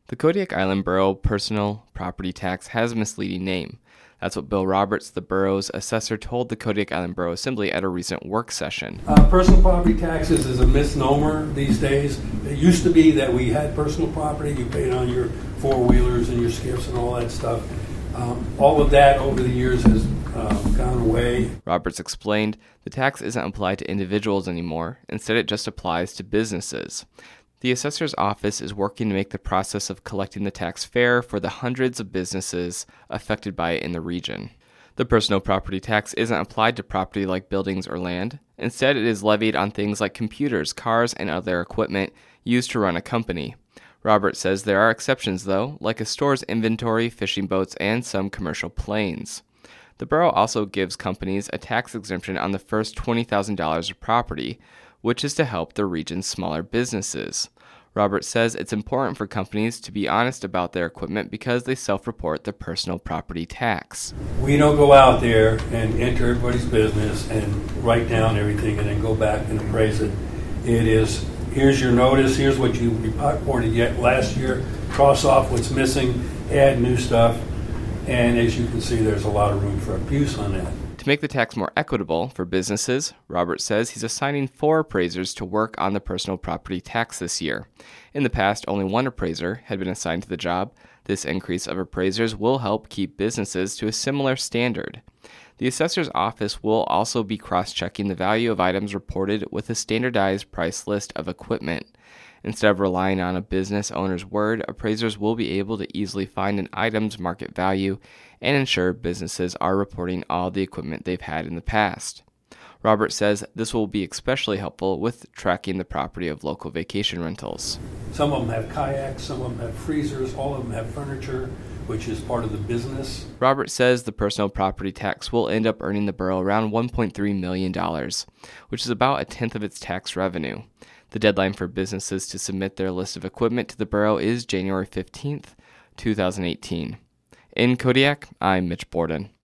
The Kodiak Island Borough personal property tax has a misleading name. That's what Bill Roberts, the borough's assessor, told the Kodiak Island Borough Assembly at a recent work session. Personal property taxes is a misnomer these days. It used to be that we had personal property. You paid on your four-wheelers and your skiffs and all that stuff. All of that over the years has gone away. Roberts explained the tax isn't applied to individuals anymore. Instead, it just applies to businesses. The assessor's office is working to make the process of collecting the tax fair for the hundreds of businesses affected by it in the region. The personal property tax isn't applied to property like buildings or land. Instead, it is levied on things like computers, cars, and other equipment used to run a company. Roberts says there are exceptions, though, like a store's inventory, fishing boats, and some commercial planes. The borough also gives companies a tax exemption on the first $20,000 of property, which is to help the region's smaller businesses. Roberts says it's important for companies to be honest about their equipment because they self-report the personal property tax. We don't go out there and enter everybody's business and write down everything and then go back and appraise it. It is, here's your notice, here's what you reported yet last year, cross off what's missing, add new stuff, and as you can see, there's a lot of room for abuse on that. To make the tax more equitable for businesses, Roberts says he's assigning 4 appraisers to work on the personal property tax this year. In the past, only 1 appraiser had been assigned to the job. This increase of appraisers will help keep businesses to a similar standard. The assessor's office will also be cross-checking the value of items reported with a standardized price list of equipment. Instead of relying on a business owner's word, appraisers will be able to easily find an item's market value and ensure businesses are reporting all the equipment they've had in the past. Roberts says this will be especially helpful with tracking the property of local vacation rentals. Some of them have kayaks, some of them have freezers, all of them have furniture, which is part of the business. Roberts says the personal property tax will end up earning the borough around $1.3 million, which is about a tenth of its tax revenue. The deadline for businesses to submit their list of equipment to the borough is January 15th, 2018. In Kodiak, I'm Mitch Borden.